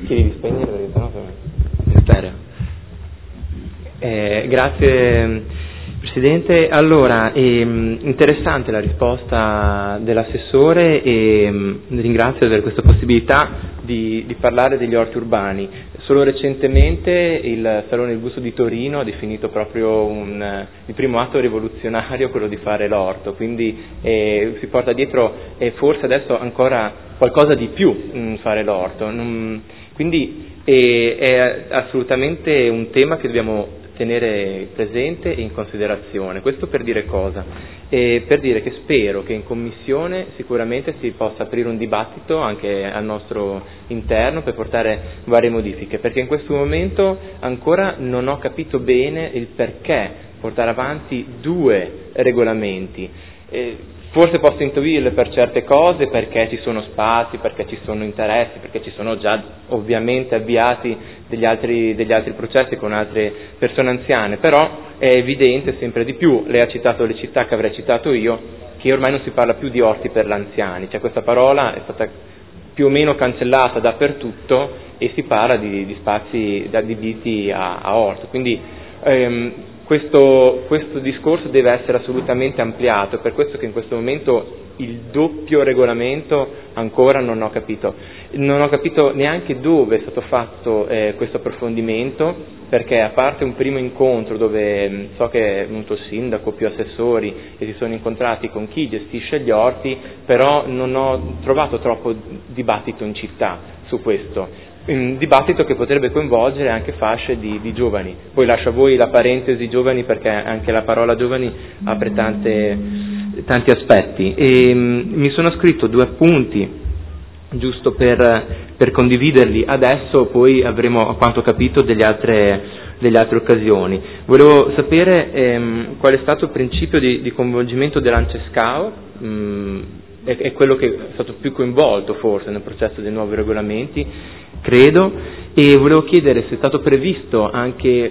Chiedi di spegnere perché sennò è stereo. Grazie Presidente. Allora, interessante la risposta dell'assessore e ringrazio per questa possibilità di parlare degli orti urbani. Solo recentemente il Salone del Gusto di Torino ha definito proprio il primo atto rivoluzionario quello di fare l'orto, quindi si porta dietro forse adesso ancora qualcosa di più fare l'orto. Quindi è assolutamente un tema che dobbiamo tenere presente e in considerazione. Questo per dire cosa? Per dire che spero che in Commissione sicuramente si possa aprire un dibattito anche al nostro interno per portare varie modifiche, perché in questo momento ancora non ho capito bene il perché portare avanti 2 regolamenti. Forse posso intuirle per certe cose, perché ci sono spazi, perché ci sono interessi, perché ci sono già ovviamente avviati degli altri processi con altre persone anziane, però è evidente sempre di più, lei ha citato le città che avrei citato io, che ormai non si parla più di orti per l'anziani, cioè questa parola è stata più o meno cancellata dappertutto e si parla di spazi adibiti a orto, quindi questo discorso deve essere assolutamente ampliato, per questo che in questo momento il doppio regolamento ancora non ho capito neanche dove è stato fatto questo approfondimento, perché a parte un primo incontro dove so che è venuto il sindaco più assessori e si sono incontrati con chi gestisce gli orti, però non ho trovato troppo dibattito in città su questo. Un dibattito che potrebbe coinvolgere anche fasce di giovani. Poi lascio a voi la parentesi giovani, perché anche la parola giovani apre tanti aspetti. Mi sono scritto 2 appunti giusto per condividerli adesso, poi avremo, a quanto ho capito, delle altre occasioni. Volevo sapere qual è stato il principio di coinvolgimento dell'Ancescao, è quello che è stato più coinvolto forse nel processo dei nuovi regolamenti, credo, e volevo chiedere se è stato previsto anche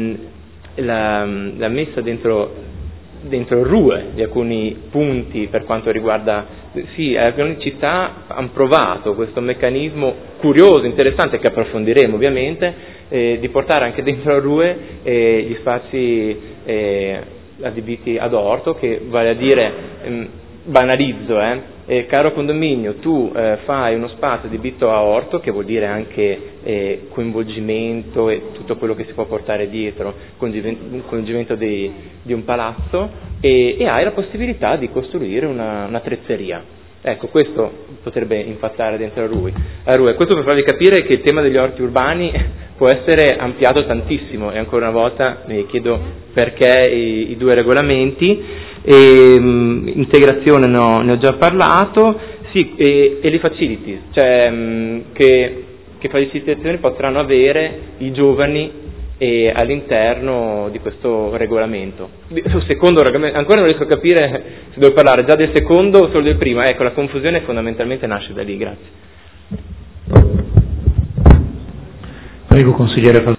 la messa dentro il RUE di alcuni punti per quanto riguarda, sì, alcune città hanno provato questo meccanismo curioso, interessante, che approfondiremo ovviamente, di portare anche dentro il RUE gli spazi adibiti ad orto, che vale a dire, banalizzo, caro condominio, tu fai uno spazio adibito a orto, che vuol dire anche coinvolgimento e tutto quello che si può portare dietro, coinvolgimento di un palazzo, e hai la possibilità di costruire una trezzeria. Ecco, questo potrebbe impattare dentro a RUE. Questo per farvi capire che il tema degli orti urbani può essere ampliato tantissimo, e ancora una volta mi chiedo perché i 2 regolamenti. Integrazione ne ho già parlato, sì, e le facilities, cioè che facilitazioni potranno avere i giovani all'interno di questo regolamento. Sul secondo regolamento ancora non riesco a capire se devo parlare già del secondo o solo del primo. Ecco, la confusione fondamentalmente nasce da lì. Grazie. Prego, consigliere.